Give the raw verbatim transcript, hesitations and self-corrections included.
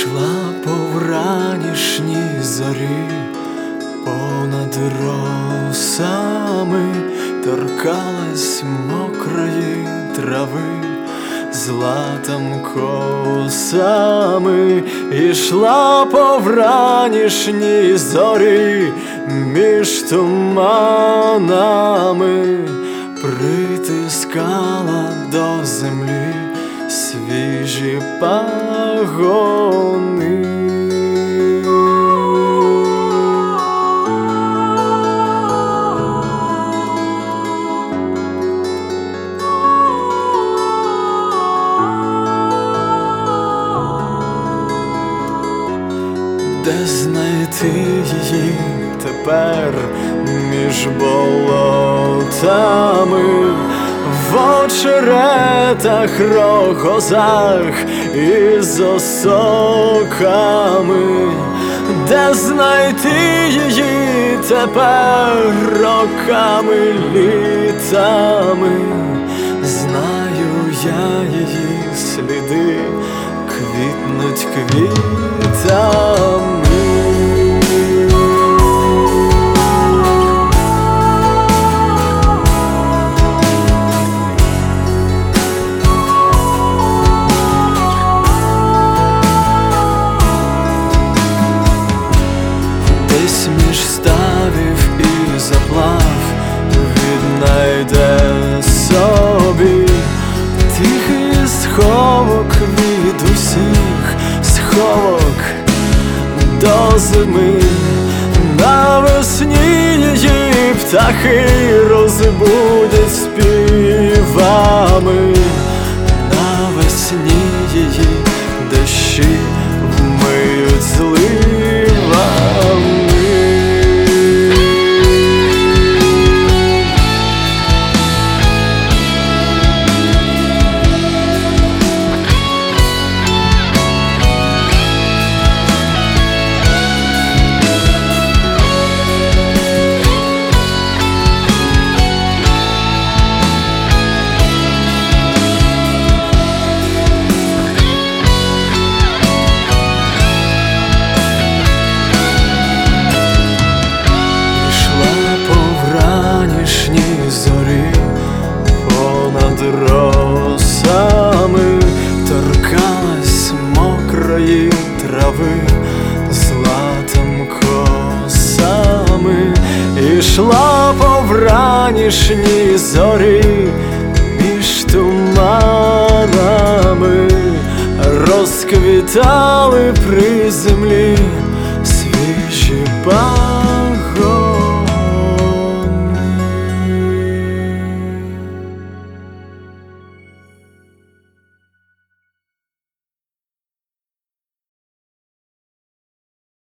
Ішла по вранішній зорі, понад росами торкалась мокрої трави, златом косами. Ішла по вранішній зорі, між туманами притискала до землі свіжі пагони. Де знайти її тепер між болотами, в очеретах, рогозах і з осоками? Де знайти її тепер роками, літами? Знаю я її сліди, квітнуть квітами. Десь між ставів і заплав віднайде собі тихий сховок від усіх сховок до зими. Навесні її птахи розбудять співами, навесні її дощі вмиють зливами. Зорі понад росами торкалась мокрої трави, златом косами. Ішла по вранішній зорі, між туманами розквітали при землі свіжі пагони.